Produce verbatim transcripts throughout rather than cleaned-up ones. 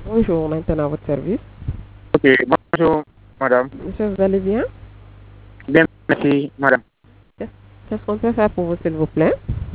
Bonjour, maintenant à votre service. Ok, bonjour, madame. Monsieur, vous allez bien? Bien, merci, madame. Qu'est-ce qu'on peut faire pour vous, s'il vous plaît?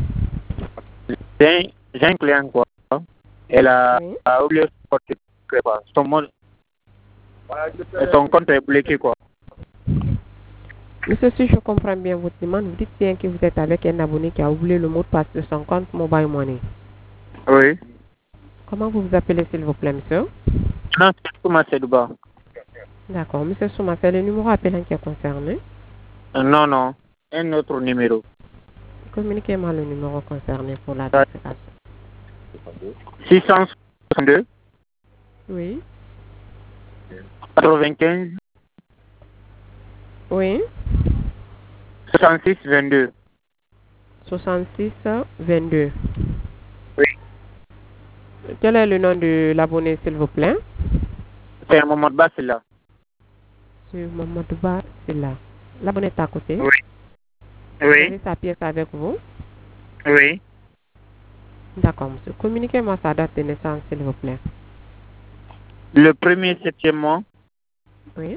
J'ai j'ai un client, quoi. Elle a, Oui. a oublié son compte, quoi. Son, mot- son compte est bloqué, quoi. Monsieur, si je comprends bien votre demande, vous dites bien que vous êtes avec un abonné qui a oublié le mot de passe de son compte Mobile Money. Oui. Comment vous vous appelez, s'il vous plaît, monsieur? Non, c'est Thomas Sedouba. D'accord. Monsieur Souma, c'est le numéro appelant qui est concerné. Euh, Non, non. Un autre numéro. Communiquez-moi le numéro concerné pour la vérification. six cent soixante-deux, Oui. quatre-vingt-quinze, Oui. soixante-six, vingt-deux. soixante-six vingt-deux. Oui. Quel est le nom de l'abonné, s'il vous plaît? C'est un moment de base, là. Monsieur Mamadouba, c'est là. L'abonné est à côté. Oui. Vous Oui. avez sa pièce avec vous? Oui. D'accord, monsieur. Communiquez-moi sa date de naissance, s'il vous plaît. Le premier septième mois, Oui.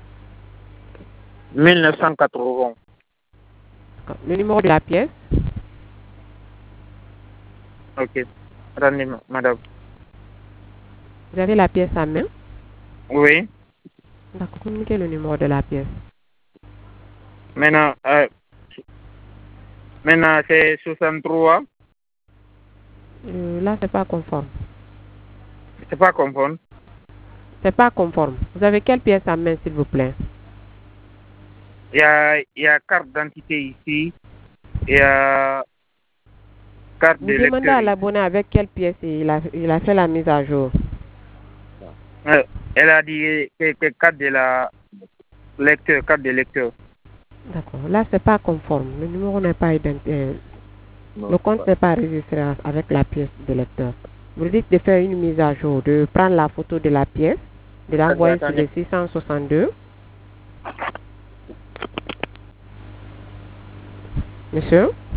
mille neuf cent quatre-vingts. D'accord. Le numéro de la pièce? Ok. Attendez, ma- madame. Vous avez la pièce à main? Oui. D'accord. Communiquez le numéro de la pièce. Maintenant, euh, maintenant c'est soixante-trois. Euh, là, c'est pas conforme. C'est pas confondre. C'est pas conforme. Vous avez quelle pièce à main, s'il vous plaît? Il y a, il y a carte d'identité ici. Il y a carte Vous de demandez lecteur à ici. l'abonné avec quelle pièce il a, il a fait la mise à jour. Euh, elle a dit que, que carte de la lecteur, carte de lecteur. D'accord. Là, c'est pas conforme. Le numéro n'est pas identifié. Le compte n'est pas enregistré avec la pièce de lecteur. Vous dites de faire une mise à jour, de prendre la photo de la pièce, de l'envoyer sur Attendez. le six cent soixante-deux. Monsieur?